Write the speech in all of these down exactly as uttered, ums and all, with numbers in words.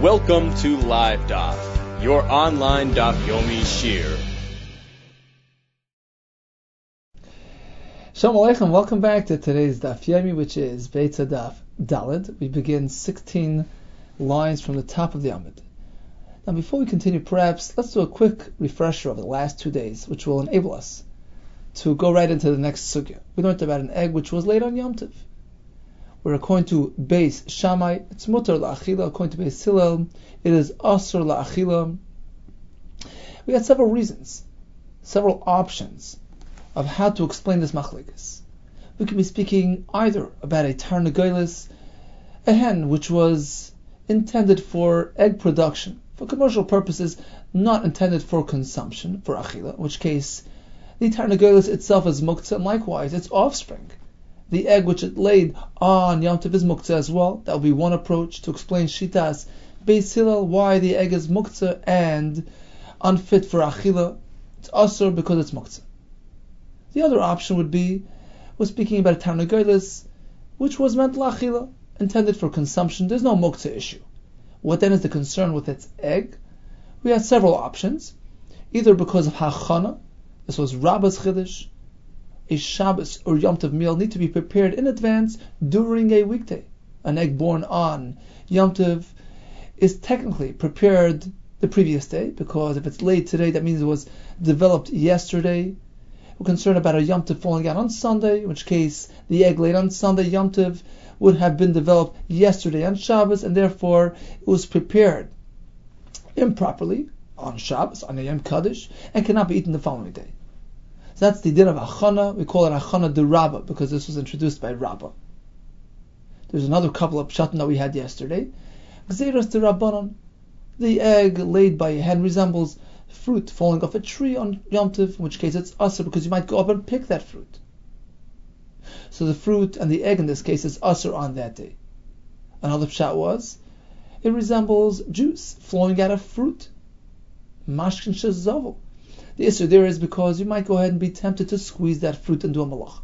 Welcome to Live Daf, your online Daf Yomi Shir. Shalom Aleichem, welcome back to today's Daf Yomi, which is Beitza Daf Daled. We begin sixteen lines from the top of the Amud. Now before we continue, perhaps let's do a quick refresher of the last two days, which will enable us to go right into the next sugya. We learned about an egg which was laid on Yom Tov, where according to Beis Shammai, it's mutar la'achila. According to Beis Hillel, it is asur la'achila. We had several reasons, several options of how to explain this machlekes. We could be speaking either about a tarnagolis, a hen which was intended for egg production, for commercial purposes, not intended for consumption, for achila, in which case the tarnagolis itself is muktzah, and likewise its offspring, the egg which it laid on Yom Tov, is muktzah as well. That would be one approach to explain shitas Beis Hillel, why the egg is muktzah and unfit for achila. It's asur because it's muktzah. The other option would be, we're speaking about a tarnagolis which was meant la'achila, intended for consumption. There's no muktzah issue. What then is the concern with its egg? We had several options, either because of hachana, this was Rabba's chiddush, a Shabbos or Yom Tov meal need to be prepared in advance during a weekday. An egg born on Yom Tov is technically prepared the previous day, because if it's laid today, that means it was developed yesterday. We're concerned about a Yom Tov falling out on Sunday, in which case the egg laid on Sunday, Yom Tov, would have been developed yesterday on Shabbos, and therefore it was prepared improperly on Shabbos, on a Yom Kaddish, and cannot be eaten the following day. So that's the din of Achana. We call it Achana de Rabba, because this was introduced by Rabba. There's another couple of pshatim that we had yesterday. Gzeiras de Rabbanon. The egg laid by a hen resembles fruit falling off a tree on Yom Tov, in which case it's asur, because you might go up and pick that fruit. So the fruit and the egg in this case is asur on that day. Another pshat was, it resembles juice flowing out of fruit. Mashkin shezavel. The issue there is because you might go ahead and be tempted to squeeze that fruit and do a malach.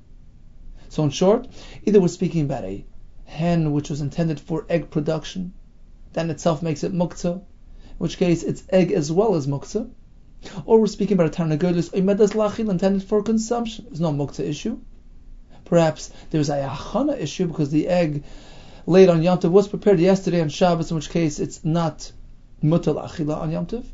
So in short, either we're speaking about a hen which was intended for egg production, that in itself makes it muktzah, in which case it's egg as well as muktzah, or we're speaking about a tarnagolis oimedas lachil, intended for consumption. There's no muktzah issue. Perhaps there's a achana issue because the egg laid on Yom Tov was prepared yesterday on Shabbos, in which case it's not mutar la'achila on Yom Tov.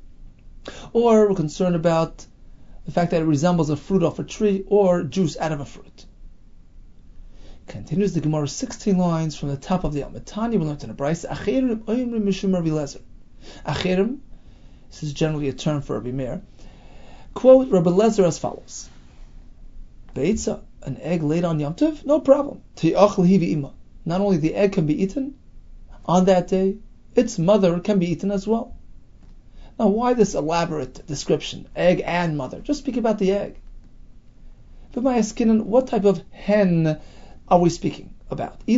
Or we're concerned about the fact that it resembles a fruit off a tree or juice out of a fruit. Continues the Gemara, sixteen lines from the top of the Amud. Tanya, we learned in a brayso, Acherim oimrim mishum Rabbi Lezer. Acherim, this is generally a term for Rabbi Meir, quote Rabbi Lezer as follows: Beitza, an egg laid on Yom Tov, no problem. Ti'achal hi v'ima. Not only the egg can be eaten on that day, its mother can be eaten as well. Now, why this elaborate description? Egg and mother. Just speak about the egg. But my askinan, what type of hen are we speaking about? A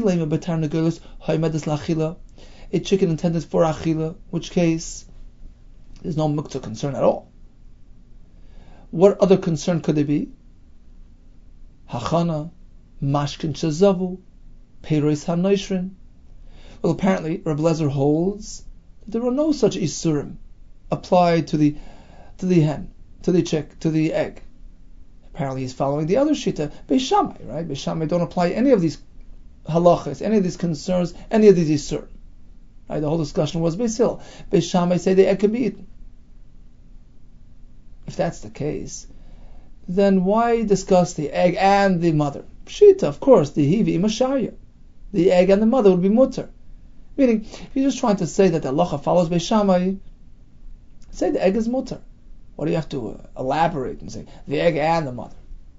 chicken intended for achila, which case there's no muktzah concern at all. What other concern could there be? Hachana, mashkin shazavu, peiros hanoishrin. Well, apparently, Rabbi Lezer holds that there are no such isurim applied to the to the hen, to the chick, to the egg. Apparently he's following the other shita, Beis Shammai, right? Beis Shammai don't apply any of these halachas, any of these concerns, any of these isur. Right? The whole discussion was Beis Hillel. Beis Shammai say the egg can be eaten. If that's the case, then why discuss the egg and the mother? Pshita, of course, the hivi imashaya. The egg and the mother would be mutter. Meaning, if you're just trying to say that the halacha follows Beis Shammai, say the egg is mutter. What do you have to uh, elaborate and say the egg and the mother?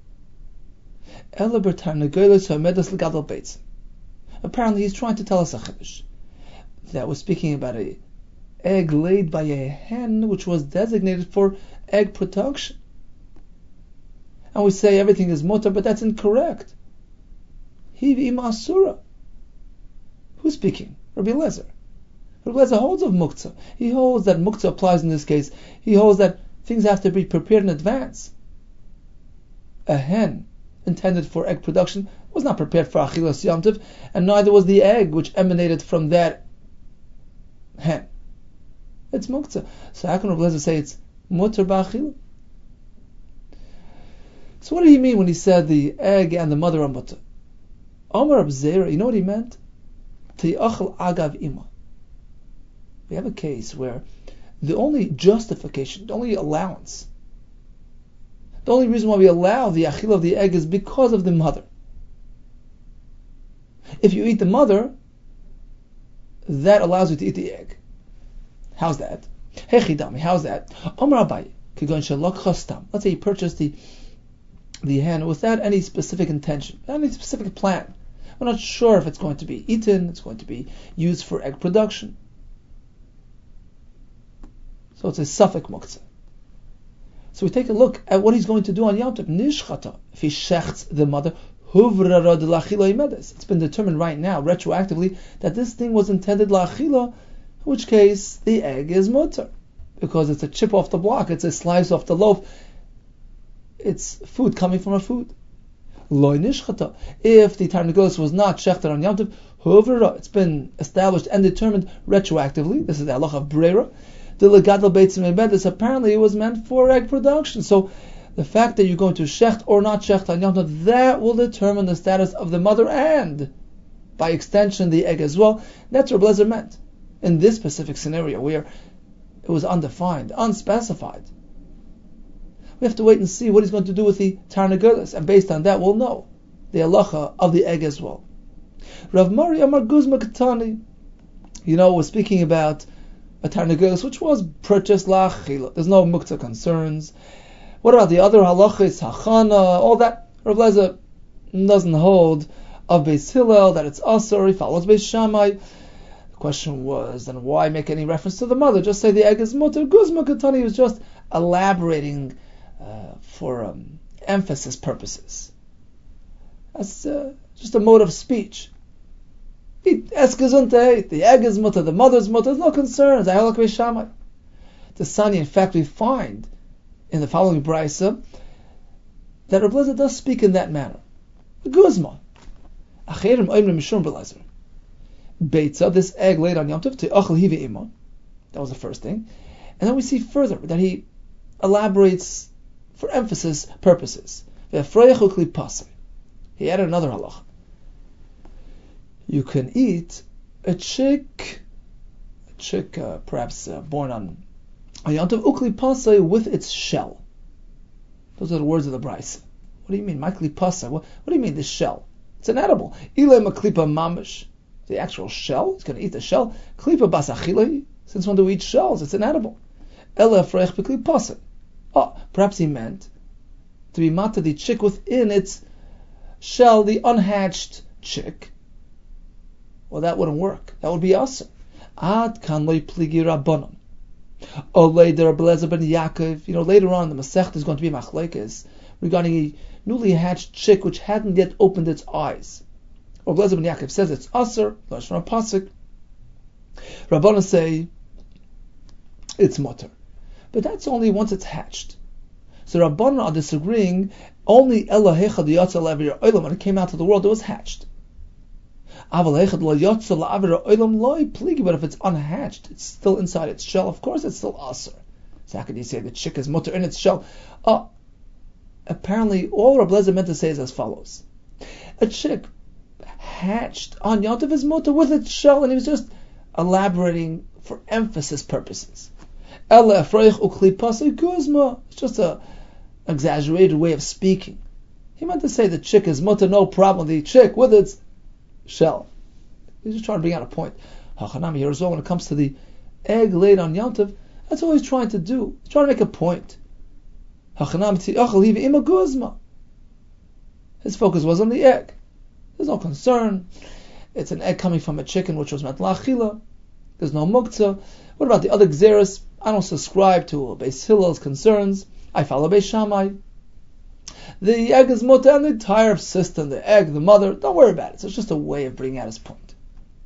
Apparently, he's trying to tell us a chiddush that we're speaking about a egg laid by a hen which was designated for egg production, and we say everything is mutter, but that's incorrect. Hivi masura. Who's speaking? Rabbi Lezer. Rabbi Lezer holds of muktzah. He holds that muktzah applies in this case. He holds that things have to be prepared in advance. A hen intended for egg production was not prepared for achilas Yom Tov, and neither was the egg which emanated from that hen. It's muktzah. So how can Rabbi Eliezer say it's mutter ba'achila? So what did he mean when he said the egg and the mother are mutter? Omar Abzera, you know what he meant? Ti'achal agav ima. We have a case where the only justification, the only allowance, the only reason why we allow the achila of the egg is because of the mother. If you eat the mother, that allows you to eat the egg. How's that? Hechidami, how's that? Omar Abaye, kigon shalok chastam. Let's say you purchased the the hen without any specific intention, without any specific plan. We're not sure if it's going to be eaten, it's going to be used for egg production. So it's a suffix muktzah. So we take a look at what he's going to do on Yom Tov. Nishchata, if he shechts the mother, huvrara de lachila imedes. It's been determined right now, retroactively, that this thing was intended lachila, in which case the egg is mutter, because it's a chip off the block, it's a slice off the loaf, it's food coming from a food. Loi nishchata. If the tarnagulis was not shechted on Yom Tov, huvrara, it's been established and determined retroactively. This is the halacha of Breira. The legadol beitzim imedes, apparently it was meant for egg production. So the fact that you're going to shecht or not shecht on Yom Tov, that will determine the status of the mother and, by extension, the egg as well. That's what Rabbi Eliezer meant in this specific scenario where it was undefined, unspecified. We have to wait and see what he's going to do with the tarnagulis, and based on that, we'll know the halacha of the egg as well. Rav Mari Amar Guzma Katani, you know, we're speaking about a tarnagulis which was purchased la'achila. There's no muktzah concerns. What about the other halachis, hachana, all that? Rav Eliezer doesn't hold of Beis Hillel that it's asur. He follows Beis Shammai. The question was, then why make any reference to the mother? Just say the egg is mutter. Guzma Katani was just elaborating uh, for um, emphasis purposes. That's uh, just a mode of speech. The egg is mutter, the mother's mutter, there's no concerns. I like Beis Shammai. The Sani, in fact, we find in the following brisa that Rabbi Eliezer does speak in that manner. Guzma. Acherim oimrim mishum b'Eliezer. Beitza, this egg laid on Yom Tov, te'achal hi ve'ima. That was the first thing. And then we see further that he elaborates for emphasis purposes. Ve'afroyechu kli pasei. He added another halach. You can eat a chick, a chick uh, perhaps uh, born on a Yom Tov, ukli pasei, with its shell. Those are the words of the brisa. What do you mean, makli pasei? What, what do you mean, the shell? It's an edible. Ile maklipa mamish, the actual shell. He's going to eat the shell. Klipa basachilei. Since when do we eat shells? It's an edible. Ela frech b'kli pasei. Oh, perhaps he meant to be mata the chick within its shell, the unhatched chick. Well, that wouldn't work. That would be asur. Ad kan loy pligi rabbanon. Olei der Rabbi Eliezer ben Yaakov. You know, later on the Masechta is going to be machlekes regarding a newly hatched chick which hadn't yet opened its eyes. Rabbi Eliezer ben Yaakov says it's asur. Lashon pasuk. Rabbanon say it's mutter, but that's only once it's hatched. So Rabbanon are disagreeing. Only Ela Hechad Yatza La'avir Olam, when it came out to the world, it was hatched. But if it's unhatched, it's still inside its shell, of course it's still asur. So how can you say the chick is mutter in its shell? Uh, apparently, all Rabbi Eliezer meant to say is as follows. A chick hatched on Yom Tov is mutter with its shell, and he was just elaborating for emphasis purposes. It's just an exaggerated way of speaking. He meant to say the chick is mutter, no problem, the chick with its shell. He's just trying to bring out a point. Hachanami here as well, when it comes to the egg laid on Yom Tov, that's all he's trying to do. He's trying to make a point. His focus was on the egg. There's no concern. It's an egg coming from a chicken which was meant la'achila. There's no muktzah. What about the other gzeros? I don't subscribe to Beis Hillel's concerns. I follow Beis Shammai. The egg is mutter, and the entire system, the egg, the mother, don't worry about it. So it's just a way of bringing out his point.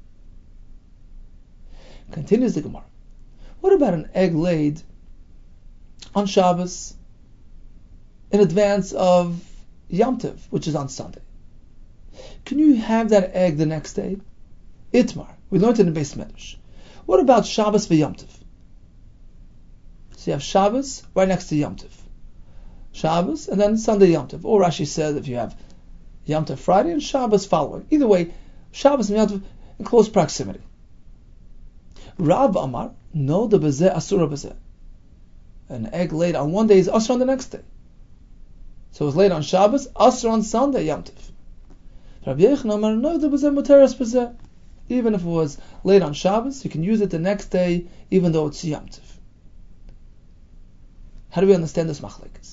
Continues the Gemara. What about an egg laid on Shabbos in advance of Yom Tov, which is on Sunday? Can you have that egg the next day? Itmar. We learned it in Beis Medrash. What about Shabbos for Yom Tov? So you have Shabbos right next to Yom Tov. Shabbos and then Sunday Yom Tov. Or Rashi says if you have Yom Tov Friday and Shabbos following. Either way, Shabbos and Yom Tov in close proximity. Rav Amar, no the bezeh asura bezeh. An egg laid on one day is asur on the next day. So it was laid on Shabbos, asur on Sunday Yom Tov. Rav Yechon Amar, no the bezeh muteres bezeh. Even if it was laid on Shabbos, you can use it the next day, even though it's Yom Tov. How do we understand this machlekes?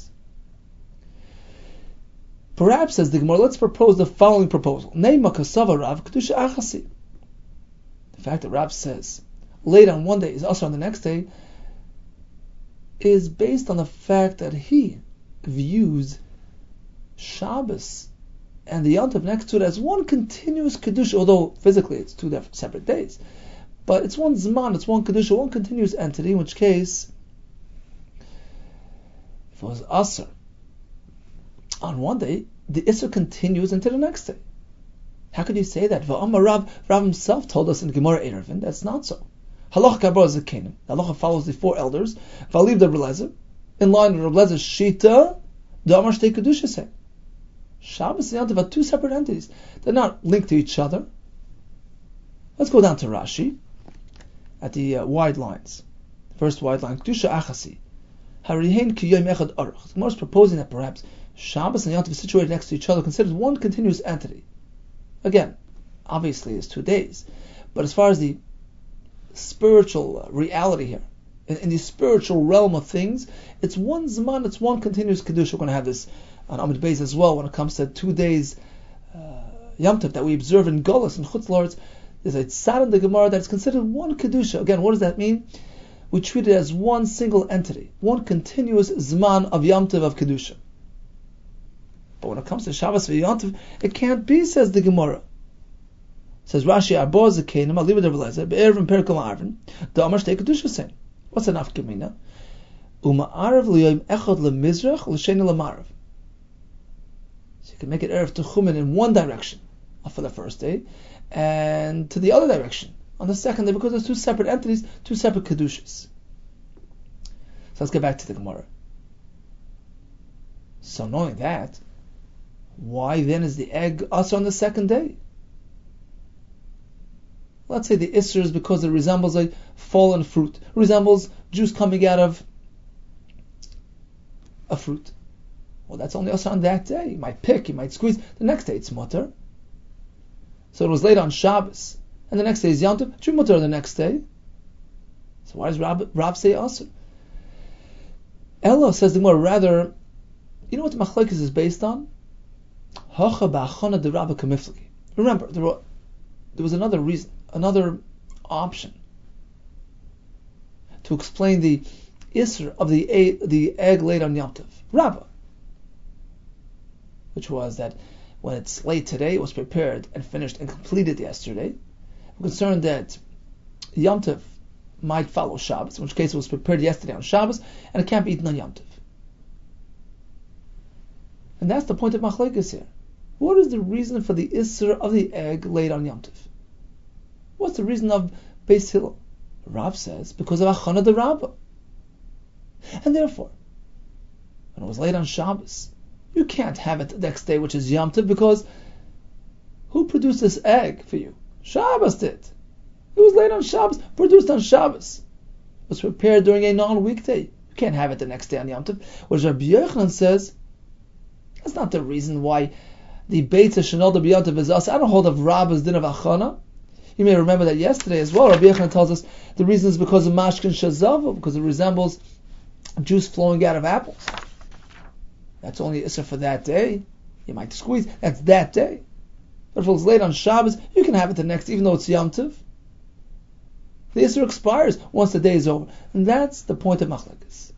Perhaps, as the Gemara, let's propose the following proposal. Neima kasava Rav kedusha achasi. The fact that Rav says laid on one day is also on the next day is based on the fact that he views Shabbos and the Yom Tov next to it as one continuous kedusha, although physically it's two different separate days, but it's one zman, it's one kedusha, one continuous entity. In which case, if it was asr on one day, the isser continues into the next day. How could you say that? V'amar Rav, Rav himself told us in Gemara Eruvin that's not so. Halacha kabra is a Canaan. Halacha follows the four elders. V'aliv the Rebelezer, in line with Rebelezer's shita, the Amar Shtei Kedusha say. Shabbos and Yom Tov are two separate entities. They're not linked to each other. Let's go down to Rashi at the uh, wide lines. First wide line, Kedusha achasi. Harihen ki yom echad aruch. The Gemara is proposing that perhaps Shabbos and Yom Tov situated next to each other, considered one continuous entity. Again, obviously it's two days, but as far as the spiritual reality here, in, in the spiritual realm of things, it's one zman, it's one continuous kedusha. We're going to have this on Amud Beis as well when it comes to two days uh, Yom Tov that we observe in Golos and Chutz La'aretz. There's a tzad in the Gemara that is considered one kedusha. Again, what does that mean? We treat it as one single entity, one continuous zman of Yom Tov of kedusha. But when it comes to Shabbos and Yom Tov, it can't be, says the Gemara. Says Rashi, Arbo Zakenim, Aliva de Rebelezer, Be'ervin Perkel Arvin, the Amar Shtei Kedusha saying. What's enough Gemina? Uma Arav L'yoyim Echad L'mizrach L'sheni L'marav. So you can make it Erev Techumen in one direction for the first day, and to the other direction on the second day, because there's two separate entities, two separate Kedushas. So let's get back to the Gemara. So knowing that, why then is the egg also on the second day? Let's say the Isser is because it resembles a fallen fruit, it resembles juice coming out of a fruit. Well, that's only also on that day. You might pick, you might squeeze. The next day it's mutter. So it was laid on Shabbos, and the next day is Yom Tov. It's mutter the next day. So why does Rab, Rab say Asr? Ella says the more rather, you know what the machlekes is based on? Hacha ba'achana de Rabba kamiflagi. Remember, there, were, there was another reason, another option to explain the Isser of the egg, the egg laid on Yom Tov. Rabbah. Which was that when it's laid today, it was prepared and finished and completed yesterday. We're concerned that Yom Tov might follow Shabbos, in which case it was prepared yesterday on Shabbos, and it can't be eaten on Yom Tov. And that's the point of Machlekes here. What is the reason for the Isser of the egg laid on Yom Tov? What's the reason of Beis Hillel? Rav says, because of Achana de Rabbah. And therefore, when it was laid on Shabbos, you can't have it the next day, which is Yom Tov, because who produced this egg for you? Shabbos did. It was laid on Shabbos, produced on Shabbos. It was prepared during a non-weekday. You can't have it the next day on Yom Tov. Whereas Rabbi Yochanan says, that's not the reason why the Beitza Shenolda B'Yom Tov is us. I don't hold of Rabbah's din of Achana. You may remember that yesterday as well. Rabbi Yochanan tells us the reason is because of Mashkin Shazava, because it resembles juice flowing out of apples. That's only Isser for that day. You might squeeze. That's that day. But if it was laid on Shabbos, you can have it the next, even though it's Yom Tov. The Isser expires once the day is over. And that's the point of Machlekes.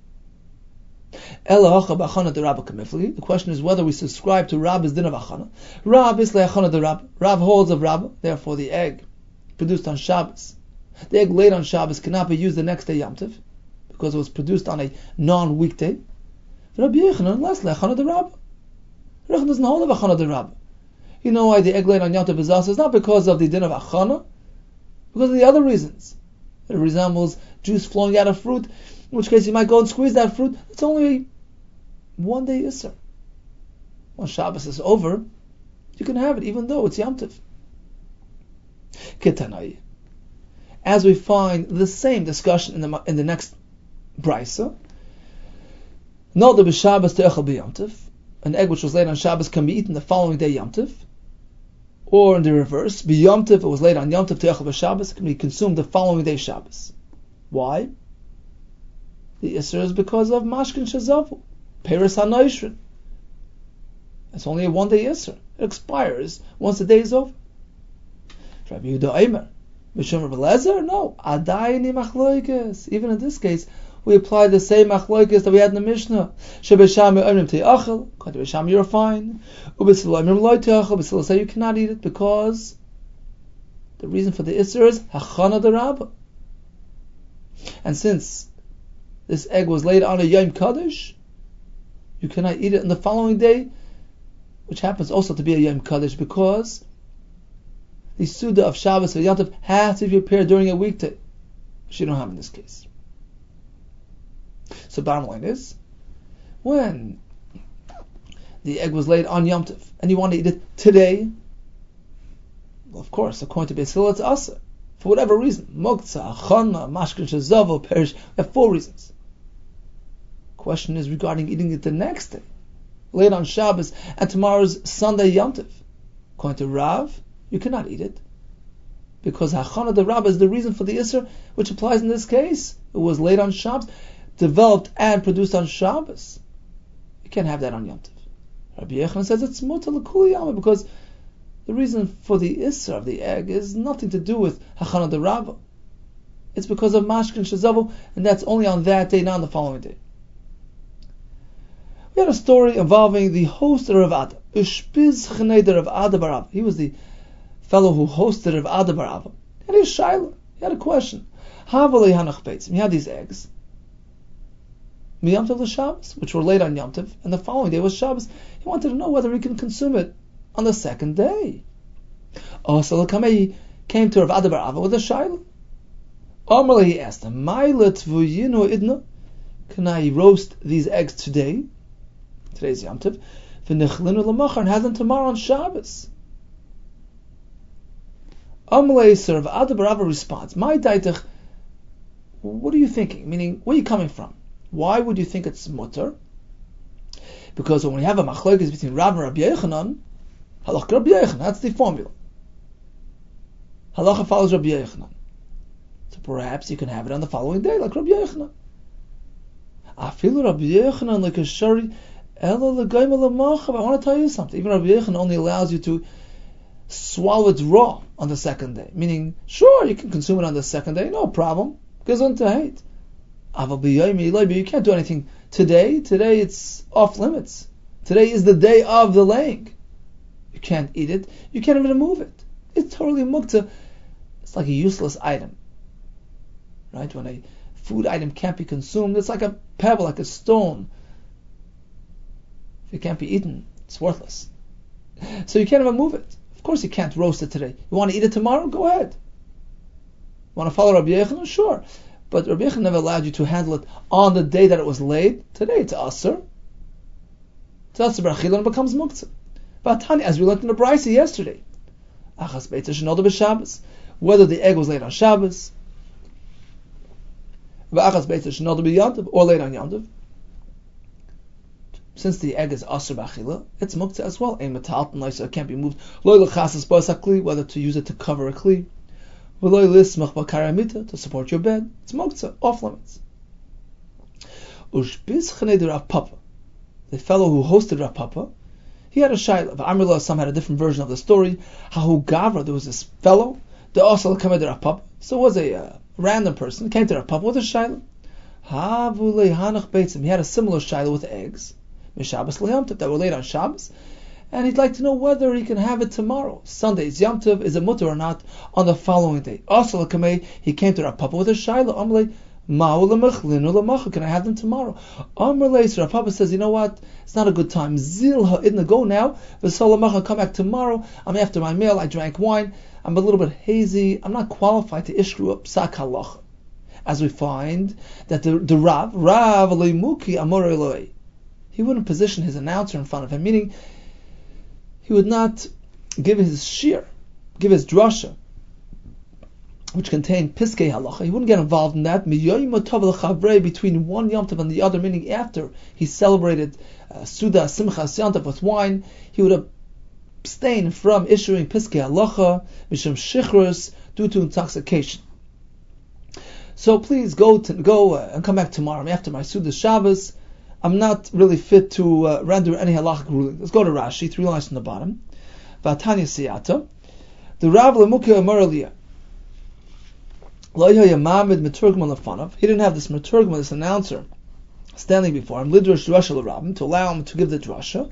The question is whether we subscribe to Rab's din of Achana. Rab is le'achana de Rab. Rab holds of Rab, therefore the egg produced on Shabbos. The egg laid on Shabbos cannot be used the next day Yom Tov, because it was produced on a non-weekday. Rabbi Yochanan, less le'achana de Rab. Rabbi doesn't hold of Achana de Rab. You know why the egg laid on Yom Tov is also? It's not because of the din of Achana, because of the other reasons. It resembles juice flowing out of fruit, in which case you might go and squeeze that fruit. It's only one day Isser. When Shabbos is over, you can have it, even though it's Yom Tov. Ketanai. As we find the same discussion in the in the next brisa, no the b'Shabbos te'echel b'Yom Tov. An egg which was laid on Shabbos can be eaten the following day Yom Tov. Or in the reverse, b'Yom Tov, it was laid on Yom Tov te'echel b'Shabbos, can be consumed the following day Shabbos. Why? The Isser is because of Mashkin Shazavu, Peres HaNoishrin. It's only a one day Isser. It expires once the day is over. Rabbi Yehuda Eimer, Mishum Rabbi Lezer? No. Adayini Machloikes. Even in this case, we apply the same Machloikes that we had in the Mishnah. Shebesham Oimrim Te'achel. According to Besham, you're fine. Ubesilo Oimrim Loi Te'achel. Besilo say you cannot eat it because the reason for the Isser is Hachana D'Rabba. And since this egg was laid on a Yom Kaddish, you cannot eat it on the following day, which happens also to be a Yom Kaddish, because the Suda of Shabbos or Yom Tov has to be prepared during a weekday, which you don't have in this case. So bottom line is, when the egg was laid on Yom Tov and you want to eat it today, well, of course, according to Beis Hillel, it's Asa. For whatever reason, Moktzah, Achana, Mashkin Shazavel, Perish, we have four reasons. Question is regarding eating it the next day, laid on Shabbos, and tomorrow's Sunday Yom Tov. According to Rav, you cannot eat it, because Hachana D'Rabba is the reason for the Isser, which applies in this case. It was laid on Shabbos, developed and produced on Shabbos. You can't have that on Yom Tov. Rabbi Yochanan says it's Mutar L'Kuli Yama, because the reason for the Isser of the egg is nothing to do with Hachana D'Rabba. It's because of Mashkin Shazavu, and that's only on that day, not on the following day. We had a story involving the host of Rav Ada, Ushpiz Chneider Rav Ada Bar Abba. He was the fellow who hosted Rav Ada Bar Abba. And he was Shaila. He had a question. Havalei Hanach Beitzim. He had these eggs. Yom Tov Shabbos, which were laid on Yom Tov, and the following day was Shabbos. He wanted to know whether he can consume it on the second day. Oh, so he came to Rav Ada Bar Abba with a Shaila. Amalei, he asked him, can I roast these eggs today? Today's Yom Tov, and have them tomorrow on Shabbos. Amalei, Sir, Rav Ada Bar Abba responds, My daitach, what are you thinking? Meaning, where are you coming from? Why would you think it's mutter? Because when we have a machlokes between Rav and Rabbi Yochanan, halacha Rabbi Yochanan, that's the formula. Halacha follows Rabbi Yochanan. So perhaps you can have it on the following day, like Rabbi Yochanan. Afilu Rabbi Yochanan like a shari. I want to tell you something. Even Rabbi Yochanan only allows you to swallow it raw on the second day. Meaning, sure, you can consume it on the second day, no problem. Gesund to hate. But you can't do anything today. Today it's off limits. Today is the day of the laying. You can't eat it. You can't even move it. It's totally mukta. It's like a useless item. Right? When a food item can't be consumed, it's like a pebble, like a stone. If it can't be eaten, it's worthless. So you can't even move it. Of course you can't roast it today. You want to eat it tomorrow? Go ahead. Want to follow Rabbi Yochanan? Sure. But Rabbi Yochanan never allowed you to handle it on the day that it was laid. Today it's Asr. It's Asr B'Achila and it becomes Muktzah. Vatani, as we learned in the Brisa yesterday, Achas Beitzah Shenoda B'Shabbos, whether the egg was laid on Shabbos, V'Achas Beitzah Shenoda B'Yom Tov, or laid on Yom Tov, since the egg is Asr B'Achila, it's Muktzah as well. Ein Metalton, so it can't be moved. Lo L'Chasas B'As HaKli, whether to use it to cover a Kli, to support your bed. It's moktzah, off limits. Ushbiz Chneider Rav Papa, the fellow who hosted Rav Papa, he had a shayla. Amrullah, some had a different version of the story. Hahu Gavra, there was this fellow, the also came to Rav Papa. So it was a uh, random person, came to Rav Papa with a shayla. Havulei Hanach Beitzim, he had a similar shayla with eggs, Mishabbos L'Yom Tov, that were laid on Shabbos. And he'd like to know whether he can have it tomorrow. Sunday's Yom Tov, is it mutter or not, on the following day. Also, he came to Rav Papa with a shayla. Amalei, ma'u l'mechlinu l'macha, can I have them tomorrow? Amalei, so Rav Papa says, you know what, it's not a good time. Zil ha'idna, go now. V'sol l'macha, come back tomorrow. I'm after my meal, I drank wine. I'm a little bit hazy. I'm not qualified to issue a psak halacha. as we find that the, the Rav, Rav Leimuki Amor Eloi, he wouldn't position his announcer in front of him, meaning he would not give his shir, give his drasha, which contained Piskei Halacha. He wouldn't get involved in that. Between one Yom Tov and the other, meaning after he celebrated uh, Suda Simchas Yom Tov with wine, he would abstain from issuing Piskei Halacha, Mishum Shichrus, due to intoxication. So please go to, go uh, and come back tomorrow after my Suda Shabbos. I'm not really fit to uh, render any halachic ruling. Let's go to Rashi, three lines from the bottom. Vatanya Siyata. The Rav Lemuki Amar Eliyah. He didn't have this meturgman, this announcer, standing before him, lidrosh drasha l'rabim, to allow him to give the drasha.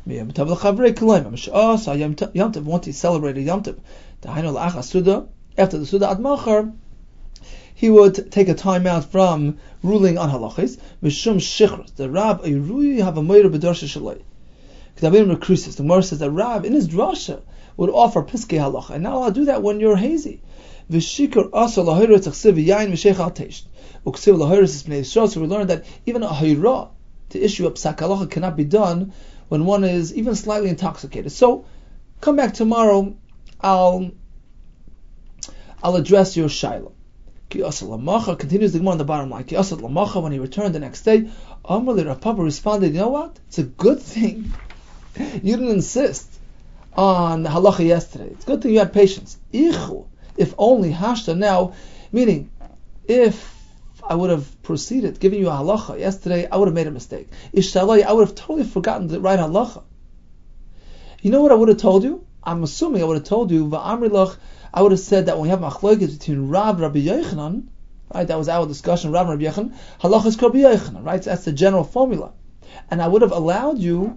Once he celebrated Yom Tov, after the Suda Admachar, he would take a time out from ruling on halachis. Mishum shichros, the Rab Eirui have a moira b'darsha shaloi. Kedabim recruises. The Gemara says that Rab in his drasha would offer piskei halacha, and not allowed to do that when you're hazy. V'shikar asa lahirat tzachsiv yayin v'sheich al teisht. Uksiv lahirat is bnei Yisrael. So we learned that even a hayra to issue a psak halacha cannot be done when one is even slightly intoxicated. So come back tomorrow. I'll I'll address your shaila. Ki asa lamacha continues the Gemara on the bottom line. Ki asa lamacha, when he returned the next day, Amar li Rav Papa responded, you know what? It's a good thing you didn't insist on the halacha yesterday. It's a good thing you had patience. Ichu. If only hashta now, meaning if I would have proceeded giving you a halacha yesterday, I would have made a mistake. Ishtalai, I would have totally forgotten the right halacha. You know what I would have told you? I'm assuming I would have told you va'amrilach. I would have said that when we have machlokes between Rav and Rabbi Yochanan, right? That was our discussion. Rav and Rabbi Yochanan, halacha is Rabbi Yochanan, right? So that's the general formula, and I would have allowed you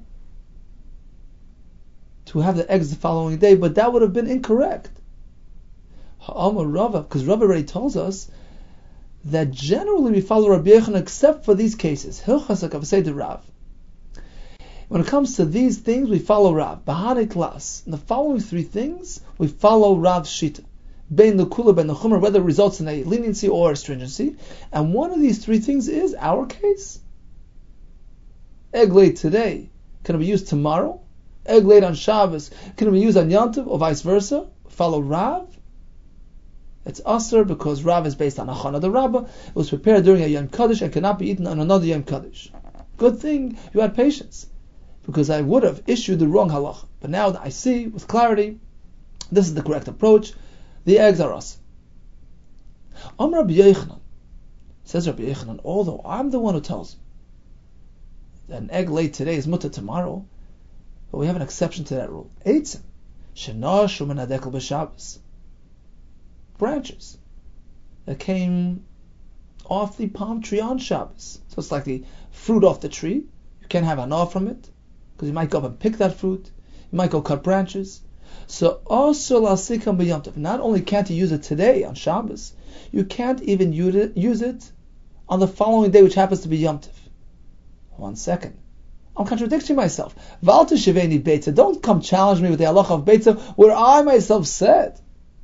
to have the eggs the following day, but that would have been incorrect. Ha'amar Rava, because Rava already tells us that generally we follow Rabbi Yochanan except for these cases. Hilchas HaKavasei de Rav. When it comes to these things, we follow Rav. Bahane Klas. In the following three things, we follow Rav's Shita. Bein L'Kula, Bein L'Chumra, whether it results in a leniency or a stringency. And one of these three things is our case. Egg laid today, can it be used tomorrow? Egg laid on Shabbos, can it be used on Yom Tov, or vice versa? Follow Rav. It's Aser because Rav is based on Achana the Rabbah. It was prepared during a Yom Kaddish and cannot be eaten on another Yom Kaddish. Good thing you had patience, because I would have issued the wrong halacha. But now that I see with clarity, this is the correct approach. The eggs are Aser. Am Rabbi Yochanan, says Rabbi Yochanan, although I'm the one who tells you that an egg laid today is mutter tomorrow, but we have an exception to that rule. Eitzim, Shena Shuman Adekel b'Shabbos. Branches that came off the palm tree on Shabbos. So it's like the fruit off the tree. You can't have anah from it, because you might go up and pick that fruit. You might go cut branches. So also l'asikam b'Yom Tov. Not only can't you use it today on Shabbos, you can't even use it, use it on the following day, which happens to be Yom Tov. One second. I'm contradicting myself. Val teshiveni beitza. Don't come challenge me with the halacha of beitza, where I myself said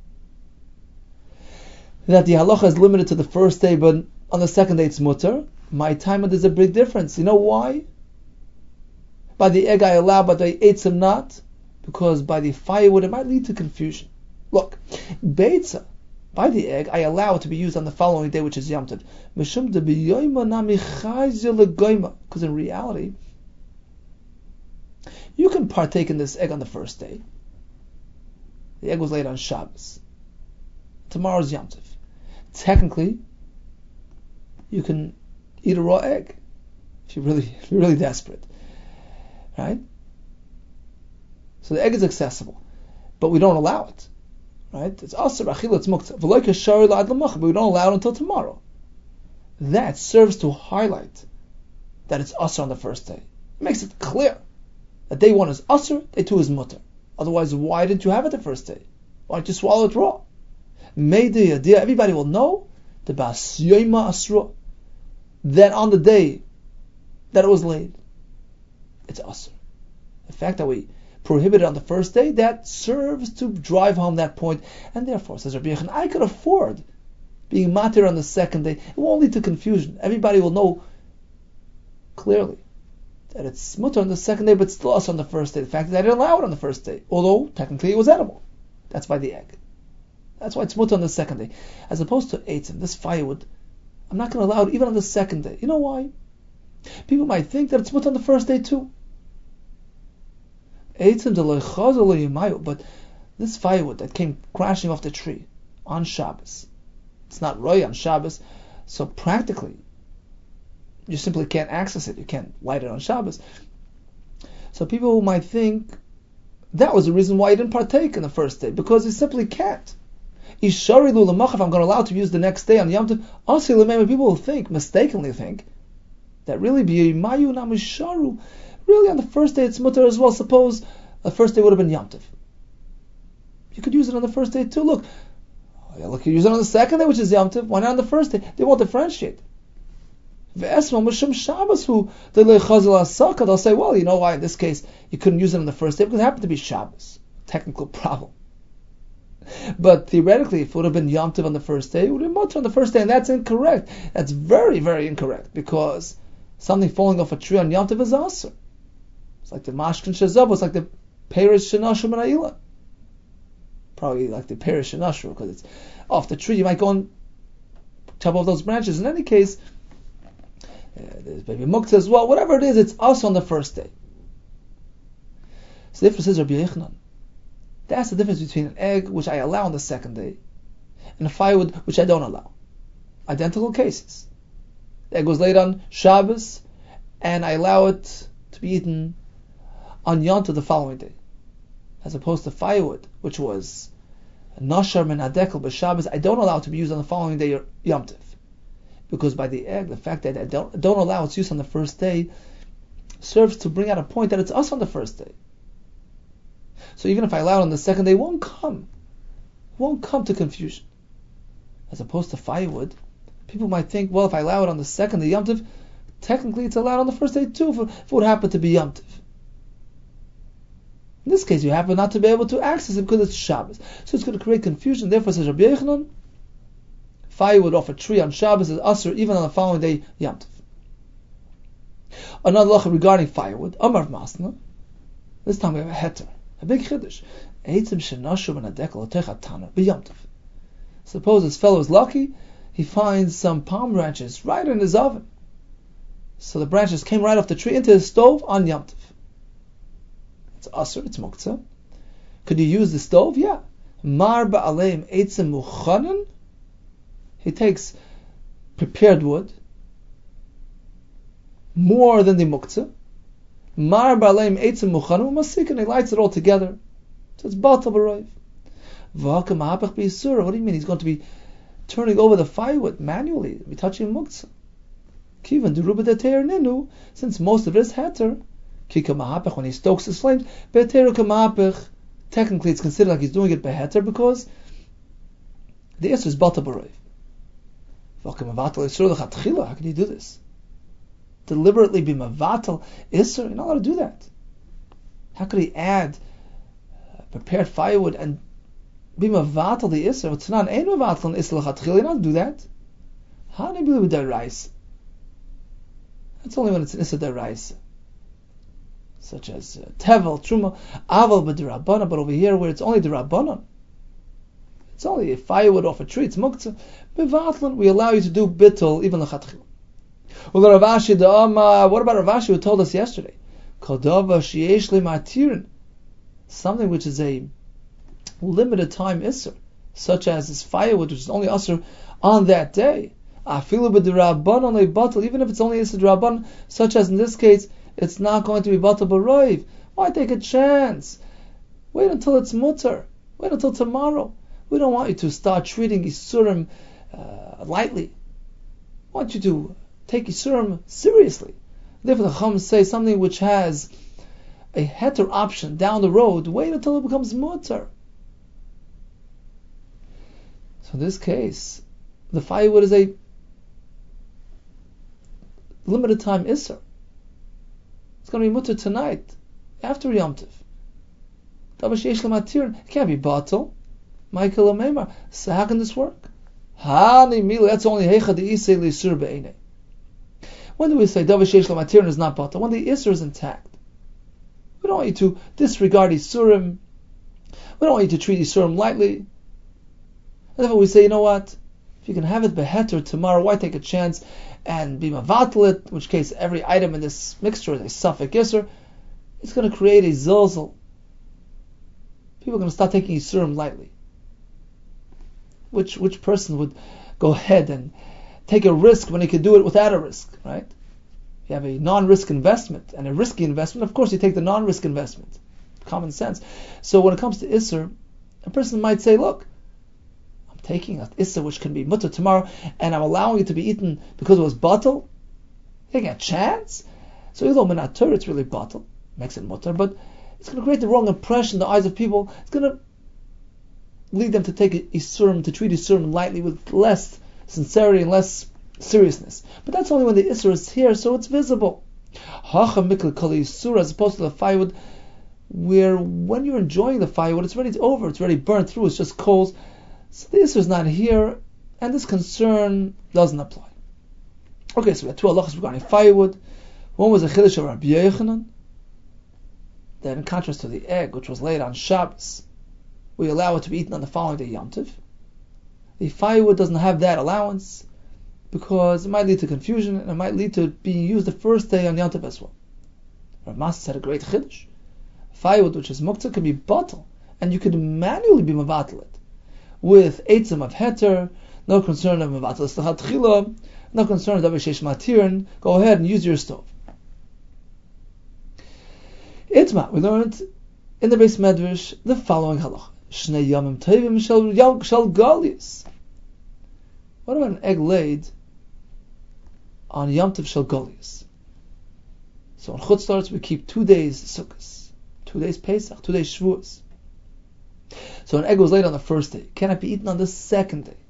that the halacha is limited to the first day, but on the second day it's mutter. My time, there's a big difference. You know why? By the egg I allow, but by eitzim not, because by the firewood it might lead to confusion. Look, beitza, by the egg I allow it to be used on the following day, which is Yom Tov. Because in reality, you can partake in this egg on the first day. The egg was laid on Shabbos. Tomorrow's Yom Tov. Technically, you can eat a raw egg if you're really, if you're really desperate, right? So the egg is accessible, but we don't allow it, right? It's also achila, it's muktzah, but we don't allow it until tomorrow. That serves to highlight that it's asr on the first day. It makes it clear that day one is asr, day two is mutter. Otherwise, why didn't you have it the first day? Why didn't you swallow it raw? Everybody will know the bas yoima asra, that on the day that it was laid, it's asr. The fact that we prohibit it on the first day, that serves to drive home that point, and therefore, says Rabbi Yochanan, I could afford being matir on the second day, it won't lead to confusion. Everybody will know clearly that it's mutter on the second day, but still us on the first day. The fact that I didn't allow it on the first day, although technically it was edible. That's by the egg. That's why it's mutter on the second day. As opposed to eitzim, this firewood, I'm not going to allow it even on the second day. You know why? People might think that it's mutter on the first day too. Eitzim de loichaz lo yimayu, but this firewood that came crashing off the tree on Shabbos, it's not roy on Shabbos, so practically you simply can't access it. You can't light it on Shabbos. So people might think that was the reason why you didn't partake in the first day, because you simply can't. Ishari lu l'machav, I'm going to allow it to use the next day on Yom Tov. Also, people will think, mistakenly think, that really b'yimayu namisharu, really on the first day it's mutter as well. Suppose the first day would have been Yom Tov. You could use it on the first day too. Look, oh yeah, look, you use it on the second day, which is Yom Tov. Why not on the first day? They won't differentiate. They'll say, well, you know why in this case you couldn't use it on the first day? Because it happened to be Shabbos. Technical problem. But theoretically, if it would have been Yom Tov on the first day, it would have been mutter on the first day, and that's incorrect. That's very, very incorrect, because something falling off a tree on Yom Tov is asur. It's like the mashkin shezov, it's like the perish shenashru menailah. Probably like the perish shenashru, because it's off the tree. You might go and chop off those branches. In any case, Uh, there's maybe muktzah as well. Whatever it is, it's us on the first day. So the difference is Rabbi Yochanan. That's the difference between an egg, which I allow on the second day, and a firewood, which I don't allow. Identical cases. The egg was laid on Shabbos, and I allow it to be eaten on Yom Tov the following day. As opposed to firewood, which was Nashar min hadekel b'Shabbos, I don't allow it to be used on the following day, Yom Tov. Because by the egg, the fact that I don't, don't allow its use on the first day serves to bring out a point that it's us on the first day. So even if I allow it on the second day, it won't come. It won't come to confusion. As opposed to firewood, people might think, well, if I allow it on the second day, Yom Tov, technically it's allowed on the first day too, if it would happen to be Yom Tov. In this case, you happen not to be able to access it because it's Shabbos. So it's going to create confusion. Therefore, says Rabbi Yochanan, firewood off a tree on Shabbos is asur even on the following day, Yom Tov. Another lacha regarding firewood, Amar Masna. This time we have a heter, a big chiddush. Eitzim shenashu ben hadekel otecha tana b'Yom Tov. Suppose this fellow is lucky, he finds some palm branches right in his oven. So the branches came right off the tree into his stove on Yom Tov. It's asur, it's muktzah. Could you use the stove? Yeah. Mar ba'aleim eitzim muchanan. He takes prepared wood, more than the muktzah. Mar ba'aleim eitzim muchanan masik, and he lights it all together. So it's batal b'roiv. V'hakam ha'apach b'yisura. What do you mean? He's going to be turning over the firewood manually, be touching muktzah. Kivan deruba deter ninu, since most of it is heter. Kika ma'apach, when he stokes his flames, beteru kama'apach. Technically, it's considered like he's doing it beheter because the answer is batal b'roiv. How can you do this? Deliberately be mavatal isser? You're not allowed to do that. How could he add uh, prepared firewood and be mavatal the isser? It's not ein mavatal isser l'chatchila. You're not allowed to do that. How do you believe with deraisa? That's only when it's an isser deraisa, such as uh, tevel, truma, aval b'derabbanan. But over here, where it's only derabbanan, it's only a firewood off a tree, it's muktzah. Bevatlan, we allow you to do bittul, even l'chatchil. What about Rav Ashi who told us yesterday? Something which is a limited time isser, such as this firewood, which is only isser on that day. Even if it's only isser d'rabbanan, such as in this case, it's not going to be batal b'roiv. Why take a chance? Wait until it's mutter. Wait until tomorrow. We don't want you to start treating Yisurim uh, lightly. We want you to take Yisurim seriously. Therefore the Chum say something which has a heter option down the road, wait until it becomes mutter. So in this case, the firewood is a limited time Isser. It's going to be mutter tonight, after Yom Tov. It can't be batal. Michael Amemar. So how can this work? Hani mila, that's only heicha de isay l'isur be'enei. When do we say davar sheish lo matirin is not batal? When the isur is intact. We don't want you to disregard isurim. We don't want you to treat isurim lightly. And therefore we say, you know what? If you can have it beheter tomorrow, why take a chance and be mavatal it? In which case, every item in this mixture is a suffix isur. It's going to create a zilzal. People are going to start taking isurim lightly. Which which person would go ahead and take a risk when he could do it without a risk, right? You have a non-risk investment and a risky investment. Of course, you take the non-risk investment. Common sense. So when it comes to isur, a person might say, look, I'm taking an isur which can be mutter tomorrow, and I'm allowing it to be eaten because it was batal. Taking a chance. So even though minatur, it's really batal, makes it mutter, but it's going to create the wrong impression in the eyes of people. It's going to lead them to take isurim, to treat isurim lightly with less sincerity and less seriousness. But that's only when the isur is here, so it's visible. Hacha mikl kol isur, as opposed to the firewood, where when you're enjoying the firewood, it's already over, it's already burnt through, it's just coals. So the isur is not here, and this concern doesn't apply. Okay, so we have two halachas regarding firewood. One was a chiddush of Rabbi Yochanan, that in contrast to the egg, which was laid on Shabbos, we allow it to be eaten on the following day, Yom Tov. The firewood doesn't have that allowance because it might lead to confusion and it might lead to it being used the first day on Yom Tov as well. Rav Masa said a great chiddush. Firewood, which is muktzah, can be bottle, and you could manually be mavatal it with eitzim of heter, no concern of mavatal istachat chila, no concern of davar sheish matirin. Go ahead and use your stove. Itma, we learned in the Beis Medrash the following halach. Shnei yamim tovim shel galius. What about an egg laid on Yom Tov shel galius? So on Chutz La'aretz we keep two days Sukkos, two days Pesach, two days Shavuos. So an egg was laid on the first day. Can it be eaten on the second day?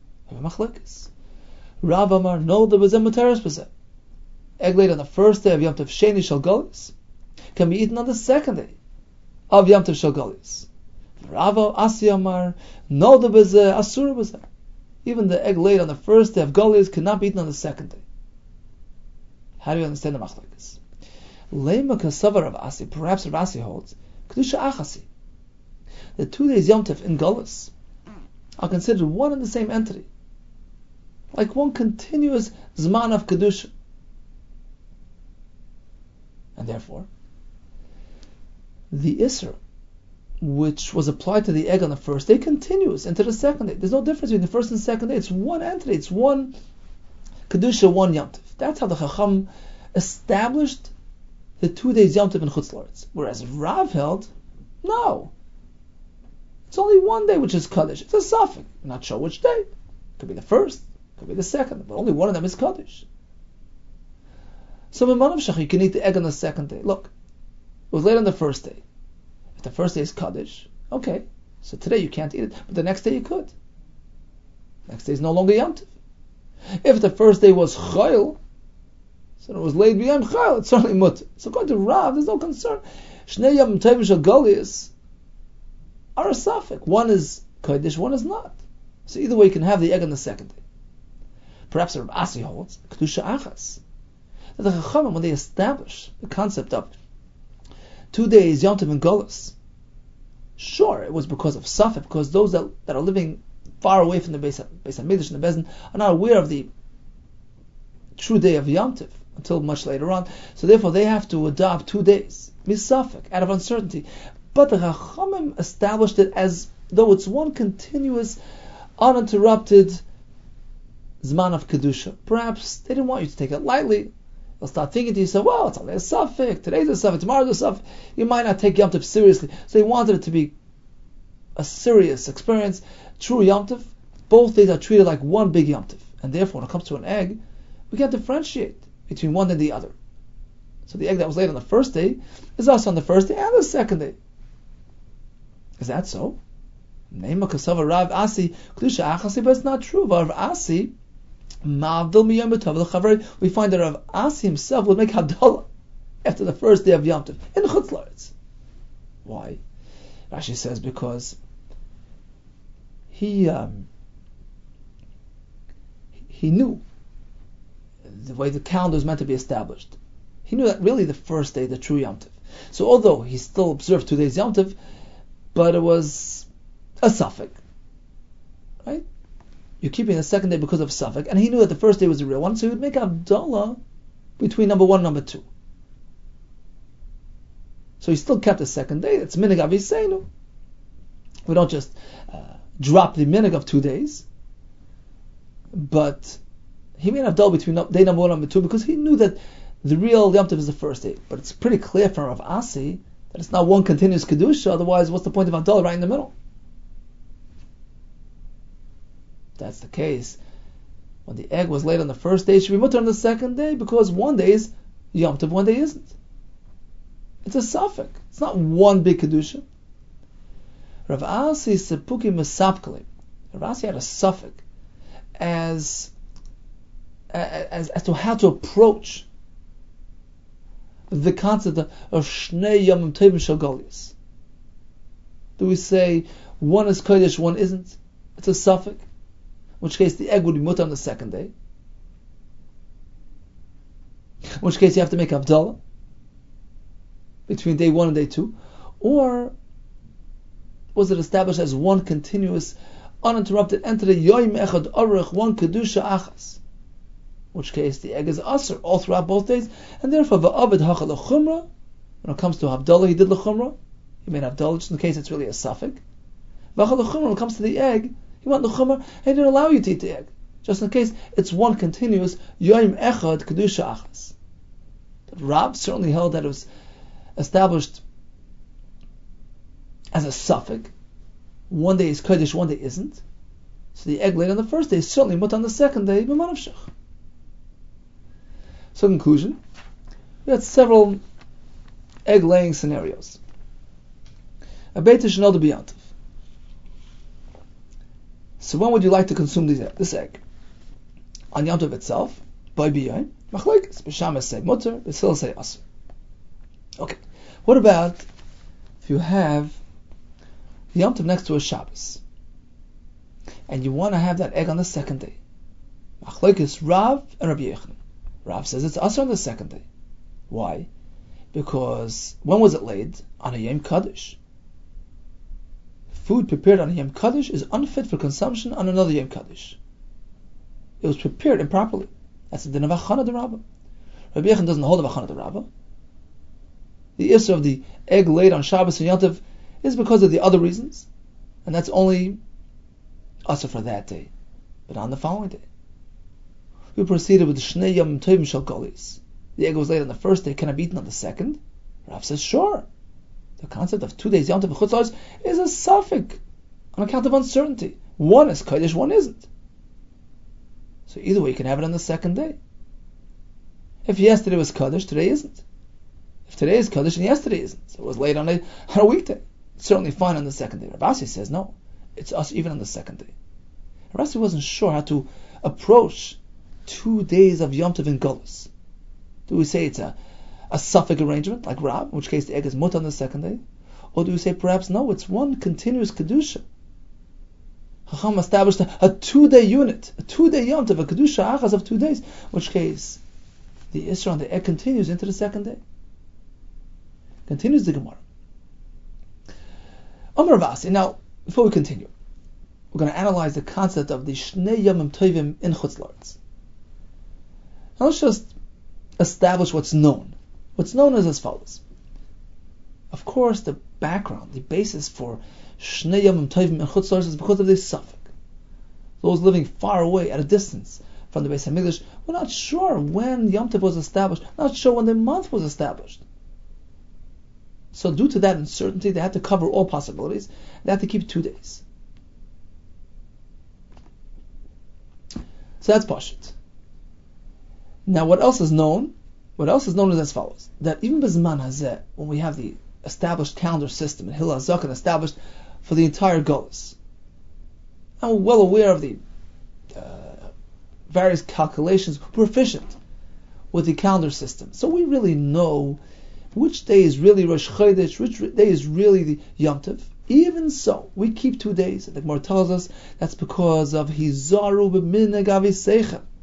Rav Amar, no, there was a muteres b'zeh. Egg laid on the first day of Yom Tov Sheni shel galius can be eaten on the second day of Yom Tov shel galius. Rava Asi Amar, no, there was a asura b'zeh. Even the egg laid on the first day of galius cannot be eaten on the second day. How do you understand the machlokes? Lema kasavar of Asi, perhaps Rav Asi holds kedusha achasi. The two days Yom Tov in Galus are considered one and the same entity, like one continuous zman of kedusha, and therefore the isra which was applied to the egg on the first day continues into the second day. There's no difference between the first and second day. It's one entity. It's one kedusha, one Yom Tov. That's how the Chacham established the two days Yom Tov in Chutz La'aretz. Whereas Rav held, no, it's only one day which is Kaddish. It's a suffix. I'm not sure which day. It could be the first, it could be the second, but only one of them is Kaddish. So Mimanav Shach, you can eat the egg on the second day. Look, it was laid on the first day. If the first day is Kaddish, okay, so today you can't eat it, but the next day you could. Next day is no longer Yom Tov. If the first day was Chayil, so it was laid beyond Chayil, it's certainly Mutter. So according to Rav, there's no concern. Shnei Yom Tov shel galius are a suffix. One is Kaddish, one is not. So either way you can have the egg on the second day. Perhaps Rav Asi holds Kedusha Achas. That the Chachamim, when they establish the concept of two days Yom Tov and Golus, sure, it was because of Safek, because those that, that are living far away from the Beis HaMikdash and the Bezin are not aware of the true day of Yom Tov until much later on. So therefore they have to adopt two days, Misafek, out of uncertainty. But the Chachamim established it as though it's one continuous, uninterrupted Zman of Kedusha. Perhaps they didn't want you to take it lightly. They'll start thinking to yourself, well, it's only a suffix, today's a suffix, tomorrow's a suffix. You might not take Yom Tov seriously. So they wanted it to be a serious experience. True Yom Tov, both days are treated like one big Yom Tov. And therefore, when it comes to an egg, we can't differentiate between one and the other. So the egg that was laid on the first day is also on the first day and the second day. Is that so? Neima kasava Rav Asi, Kedusha Achasi, but it's not true. Rav Asi, we find that Rav Asi himself would make Havdalah after the first day of Yom Tov in Chutz La'aretz. Why? Rashi says because he um, he knew the way the calendar is meant to be established. He knew that really the first day, the true Yom Tov. So although he still observed two days Yom Tov, but it was a suffix, right? You're keeping the second day because of suffix, and he knew that the first day was the real one, so he would make Havdalah between number one and number two. So he still kept the second day. It's Minig Aviseinu. We don't just uh, drop the Minig of two days, but he made Havdalah between day number one and number two because he knew that the real Yom Tov is the first day. But it's pretty clear from Rav Asi that it's not one continuous Kedusha, otherwise what's the point of Havdalah right in the middle? If that's the case, when the egg was laid on the first day, it should be mutter on the second day, because one day is Yom Tov, one day isn't. It's a suffix. It's not one big Kedusha. Rav Asi sepuki mesapkali. Rav Asi had a suffix as, as, as to how to approach the concept of Shnei Yomim Tovim Shel Golius. Do we say one is Kodesh, one isn't? It's a suffix. In which case the egg would be mutter on the second day. In which case you have to make Havdalah between day one and day two. Or was it established as one continuous, uninterrupted entity, Yoim Echad Aruch, one Kedusha Achas? In which case the egg is Asr all throughout both days, and therefore Va'avid Hacha L'Chumra, when it comes to Havdalah, he did L'Chumra, he made Havdalah, just in case it's really a suffix. V'Hacha L'Chumra, when it comes to the egg, he went L'Chumra, and he didn't allow you to eat the egg, just in case it's one continuous Yoim Echad Kedusha Achas. But Rab certainly held that it was established as a suffix. One day is Kodesh, one day isn't. So the egg laid on the first day is certainly mut on the second day, b'manav shech. So conclusion, we had several egg laying scenarios. A beit shenol de b'yantiv. So when would you like to consume these, this egg? On Yom Tov itself, by b'yoyim, machlokes, b'shamas say mutter, b'sil say asr. Okay, what about if you have the Yom Tov next to a Shabbos, and you want to have that egg on the second day? Machlokes Rav and Rabbi Yochanan. Rav says it's asr on the second day. Why? Because when was it laid? On a Yom Kaddish. Food prepared on a Yom Kaddish is unfit for consumption on another Yom Kaddish. It was prepared improperly. That's the din of Achana de Rabbah. Rabbi Yochanan doesn't hold of Achana de Rabbah. The issue of the egg laid on Shabbos and Yom Tov is because of the other reasons, and that's only asr for that day, but on the following day. We proceeded with the Shnei Yomim Tovim Shel Golius. The egg was laid on the first day, can I be eaten on the second? Rav says, sure. The concept of two days Yom Tov and Chutz La'aretz is a suffix on account of uncertainty. One is Kodesh, one isn't. So either way, you can have it on the second day. If yesterday was Kodesh, today isn't. If today is Kodesh and yesterday isn't, so it was laid on a, on a weekday, it's certainly fine on the second day. Rav Asi says, no, it's us even on the second day. Rav Asi wasn't sure how to approach two days of Yom Tov in Golus. Do we say it's a, a suffix arrangement, like Rav, in which case the egg is mut on the second day? Or do we say perhaps no, it's one continuous Kedusha? Chacham established a, a two-day unit, a two-day Yom Tov, a Kedusha Achas of two days, in which case the Isra on the egg continues into the second day. Continues the Gemara. Amar Rav Asi. Now, before we continue, we're going to analyze the concept of the Shnei Yomim Tovim in Chutz La'aretz. Now let's just establish what's known. What's known is as follows. Of course, the background, the basis for Shnei Yomim Tovim in Chutz La'aretz is because of this suffix. Those living far away, at a distance from the Beis HaMikdash, we're not sure when Yom Tov was established, not sure when the month was established. So due to that uncertainty, they had to cover all possibilities. They had to keep two days. So that's Pashut. Now what else is known? What else is known is as follows. That even B'zman Hazeh, when we have the established calendar system in Hillel HaZaken established for the entire Golus, and we're well aware of the uh, various calculations, we're proficient with the calendar system. So we really know which day is really Rosh Chodesh, which day is really the Yom Tov. Even so, we keep two days. The Gemara tells us that's because of Hizaru b'minhag aviseichem.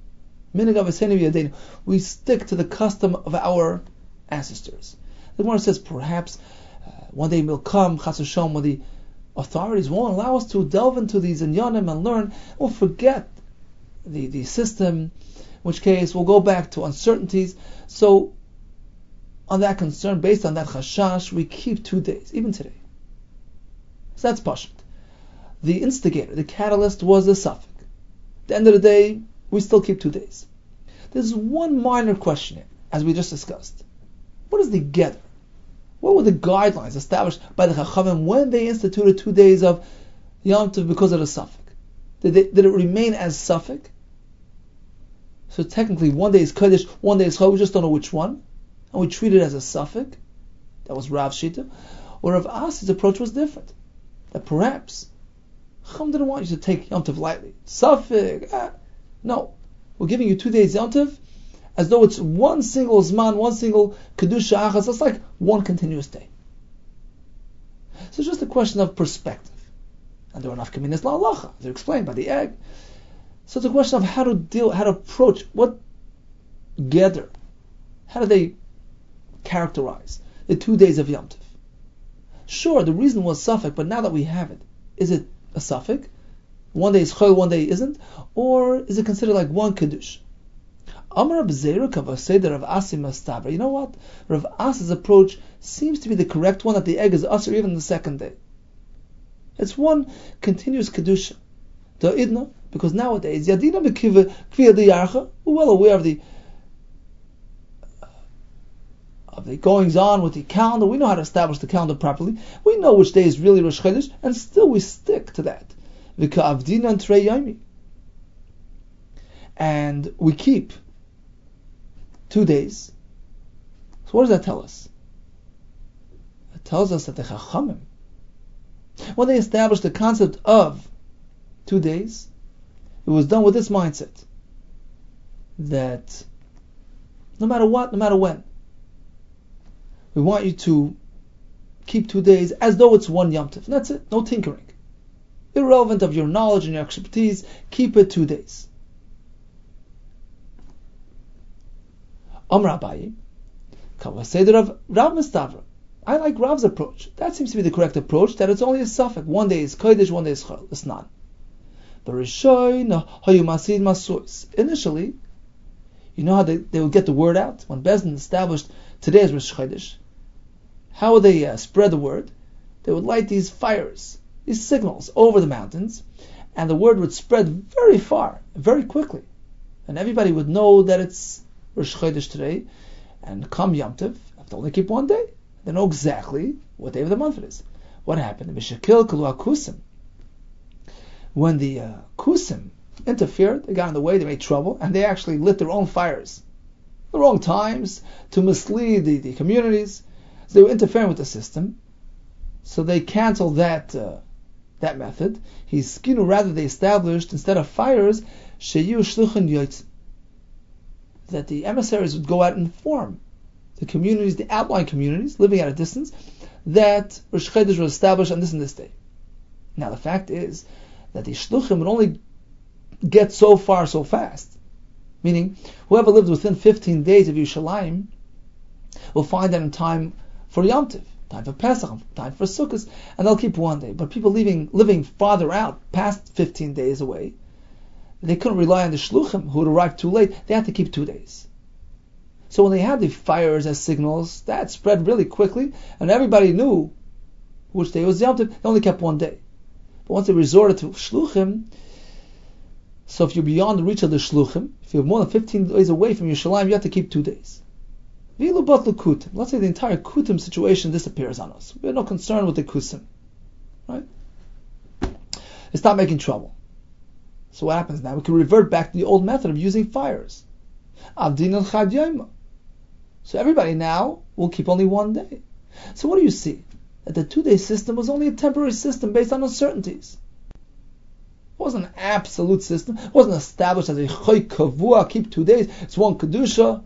We stick to the custom of our ancestors. The Gemara says perhaps uh, one day will come, Chas v'Shalom, when the authorities won't allow us to delve into these inyanim and learn. We'll forget the, the system, in which case we'll go back to uncertainties. So, on that concern, based on that chashash, we keep two days, even today. So that's pashut. The instigator, the catalyst, was the safek. At the end of the day, we still keep two days. There's one minor question here, as we just discussed. What is the gather? What were the guidelines established by the Chachamim when they instituted two days of Yom Tov because of the safek? Did, they, did it remain as safek? So technically, one day is Kodesh, one day is Chol, we just don't know which one, and we treat it as a safek. That was Rav Shita. Or Rav Asi's approach was different. That perhaps Chacham didn't want you to take Yom Tov lightly. Safek, ah. No. We're giving you two days Yom Tov as though it's one single Zman, one single Kedusha Achas. It's like one continuous day. So it's just a question of perspective. And there are enough Kaminas La'alacha. They're explained by the egg. So it's a question of how to deal, how to approach, what gather, how do they characterize the two days of Yom Tov? Sure, the reason was safek, but now that we have it, is it a safek? One day is chol, one day isn't? Or is it considered like one Kiddush? Amar Rab Zeruk Avaseder Rav Asi Mastabra. You know what? Rav Asi's approach seems to be the correct one, that the egg is usher even the second day. It's one continuous Kedusha. Da'idna, because nowadays, Yadina Mekiva Kviya Diyarcha, we're well aware of the of the goings on with the calendar. We know how to establish the calendar properly. We know which day is really Rosh Chodesh, and still we stick to that. V'ka'avdina and Trei Yomi. And we keep two days. So what does that tell us? It tells us that the Chachamim, when they established the concept of two days, it was done with this mindset, that no matter what, no matter when, we want you to keep two days as though it's one Yom Tov. And that's it, no tinkering. Irrelevant of your knowledge and your expertise, keep it two days. Amr Abaye, Kavaseder of Rav Mistavra. I like Rav's approach. That seems to be the correct approach, that it's only a safek. One day is Kodesh, one day is Chol. It's not. Initially, you know how they, they would get the word out? When Bezdin established today as Rosh Chodesh, how would they uh, spread the word? They would light these fires, these signals over the mountains, and the word would spread very far, very quickly. And everybody would know that it's Rosh Chodesh today, and come Yom Tov, have to only keep one day. They know exactly what day of the month it is. What happened? When the uh, Kusim interfered, they got in the way, they made trouble, and they actually lit their own fires. The wrong times, to mislead the, the communities. So they were interfering with the system. So they canceled that uh, that method. He's rather they established, instead of fires, sheyu shluchin yotzim, that the emissaries would go out and inform the communities, the outlying communities, living at a distance, that Rosh Chodesh was established on this and this day. Now the fact is that the shluchim would only get so far so fast. Meaning, whoever lived within fifteen days of Yerushalayim will find that in time for Yom Tov, time for Pesach, time for Sukkot, and they'll keep one day. But people living living farther out, past fifteen days away, they couldn't rely on the shluchim who would arrive too late. They had to keep two days. So when they had the fires as signals, that spread really quickly, and everybody knew which day was Yom Tov. They only kept one day. But once they resorted to shluchim, so if you're beyond the reach of the shluchim, if you're more than fifteen days away from Yerushalayim, you have to keep two days. Let's say the entire kutim situation disappears on us. We have no concern with the kusim. Right? It's not making trouble. So what happens now? We can revert back to the old method of using fires. Avdin al chad yoma. So everybody now will keep only one day. So what do you see? That the two-day system was only a temporary system based on uncertainties. It wasn't an absolute system. It wasn't established as a choy kavua, keep two days, it's one kedusha.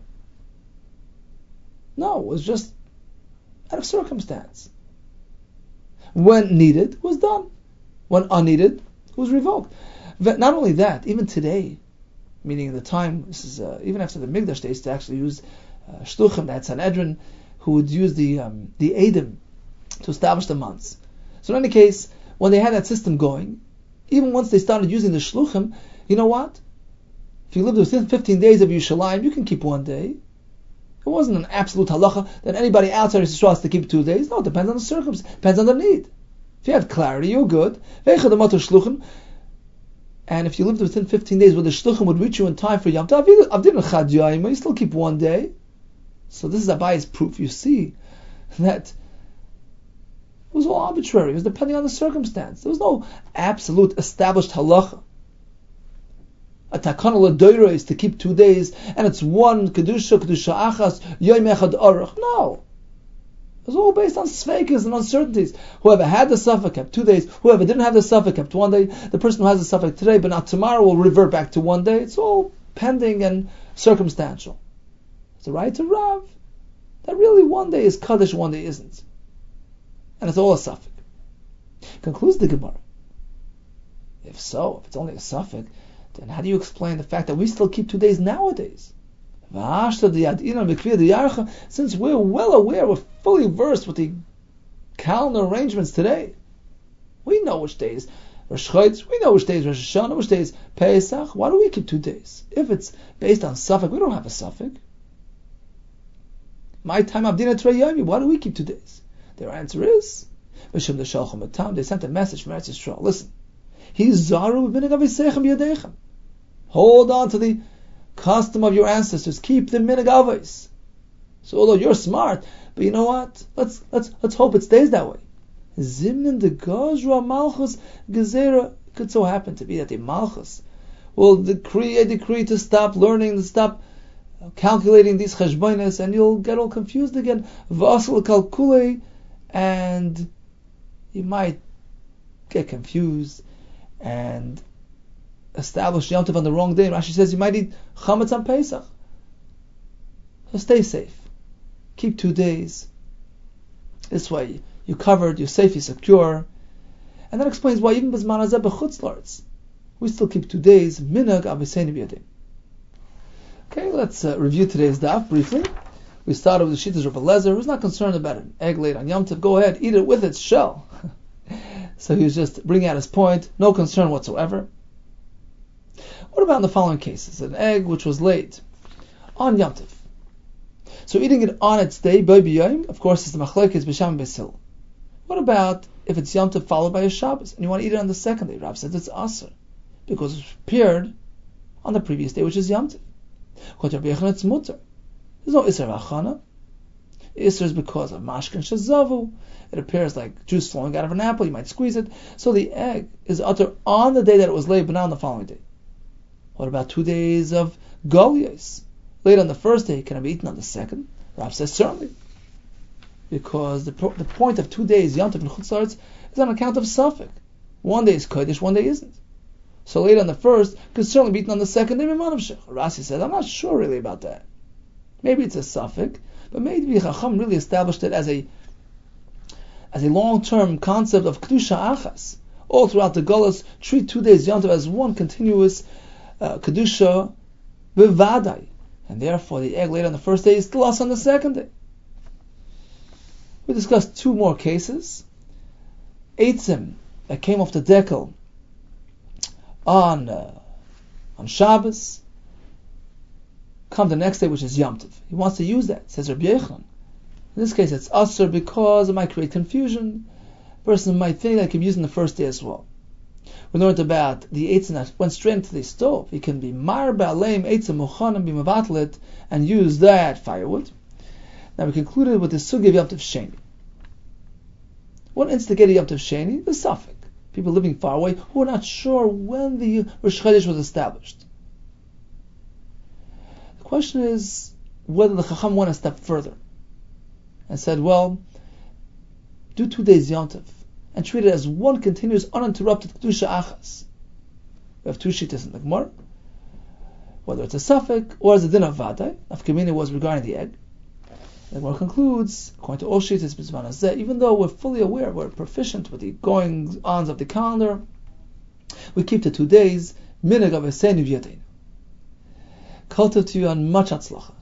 No, it was just out of circumstance. When needed, it was done. When unneeded, it was revoked. Not only that, even today, meaning in the time, this is uh, even after the Mikdash, they used to actually use uh, shluchim, that Sanhedrin, who would use the um, the Eidim to establish the months. So in any case, when they had that system going, even once they started using the shluchim, you know what? If you lived within fifteen days of Yerushalayim, you can keep one day. It wasn't an absolute halacha that anybody outside Yisrael has to keep two days. No, it depends on the circumstance, depends on the need. If you had clarity, you're good. And if you lived within fifteen days where the shluchim would reach you in time for Yom Tov, you still keep one day. So this is Abaye's proof. You see that it was all arbitrary. It was depending on the circumstance. There was no absolute established halacha. A takana l'doira is to keep two days, and it's one kedusha, kedusha achas, yom echad aruch. No. It was all based on sveikas and uncertainties. Whoever had the suffix kept two days. Whoever didn't have the suffix kept one day. The person who has the suffix today but not tomorrow will revert back to one day. It's all pending and circumstantial. It's a right to Rav that really one day is kaddish, one day isn't. And it's all a suffix. Concludes the Gemara. If so, if it's only a suffix, then how do you explain the fact that we still keep two days nowadays? Since we're well aware, we're fully versed with the calendar arrangements today. We know which days Rosh Chodesh, we know which days Rosh Hashanah, which days Pesach. Why do we keep two days? If it's based on suffix, we don't have a suffix. My time Abdina Trayomi, why do we keep two days? Their answer is, they sent a message from Eretz Yisrael. Listen, hold on to the custom of your ancestors. Keep the minhag avos. So although you're smart, but you know what? Let's let's let's hope it stays that way. Zimnin de Gazra Malchus Gezerah. It could so happen to be that the Malchus will decree a decree to stop learning, to stop calculating these cheshbonos, and you'll get all confused again. Vasal kalkule, and you might get confused and establish Yom Tov on the wrong day. Rashi says you might eat chametz on Pesach. So stay safe. Keep two days. This way you're covered, you're safe, you're secure. And that explains why even b'zman hazeh b'chutz la'aretz we still keep two days. Minhag aviseinu b'yadim. Okay, let's uh, review today's daf briefly. We started with the Shittas Rabbi Lezer, who's not concerned about an egg laid on Yom Tov. Go ahead, eat it with its shell. So he was just bringing out his point, no concern whatsoever. What about in the following cases? An egg which was laid on Yom Tov. So eating it on its day, of course, is the machlekes b'sham b'sil. What about if it's Yom Tov followed by a Shabbos, and you want to eat it on the second day? Rav says it's aser, because it's prepared on the previous day, which is Yom Tov. It's mutter. There's no Isser Achana. Isser is because of Mashkin Shazavu. It appears like juice flowing out of an apple. You might squeeze it. So the egg is utter on the day that it was laid, but not on the following day. What about two days of Goliath? Laid on the first day, can it be eaten on the second? Rav says certainly. Because the, the point of two days, Yom Tov and Chutz La'aretz, is on account of Safek. One day is Kodesh, one day isn't. So laid on the first, could certainly be eaten on the second day. Rasi says, I'm not sure really about that. Maybe it's a suffix, but maybe Chacham really established it as a as a long-term concept of Kedusha Achas. All throughout the Golos, treat two days Yom Tov as one continuous uh, Kedusha Bevadai. And therefore the egg laid on the first day is still us on the second day. We discussed two more cases. Eitzim that came off the decal on uh, on Shabbos, come the next day, which is Yom Tov. He wants to use that, says Rabbi Yochanan. In this case, it's Asur because it might create confusion. A person might think that it can be used on the first day as well. We learned about the eitzim that went straight into the stove. He can be mar ba'aleim eitzim mochanim b'mavatlet and use that firewood. Now we concluded with the sugi of Yom Tov Sheni. What instigated Yom Tov Sheni? The suffix. People living far away who are not sure when the Rosh Chodesh was established. The question is whether the Chacham went a step further and said, well, do two days Yom Tov and treat it as one continuous, uninterrupted Kedusha Achas. We have two shittas in the Gemara, whether it's a suffix or as a din of Vadai. Nafkamina was regarding the egg. The Gemara concludes, according to all shittas b'zman hazeh, even though we're fully aware, we're proficient with the goings-ons of the calendar, we keep the two days, minhag aviseinu b'yadeinu. Kol tov to you and much hatzlacha.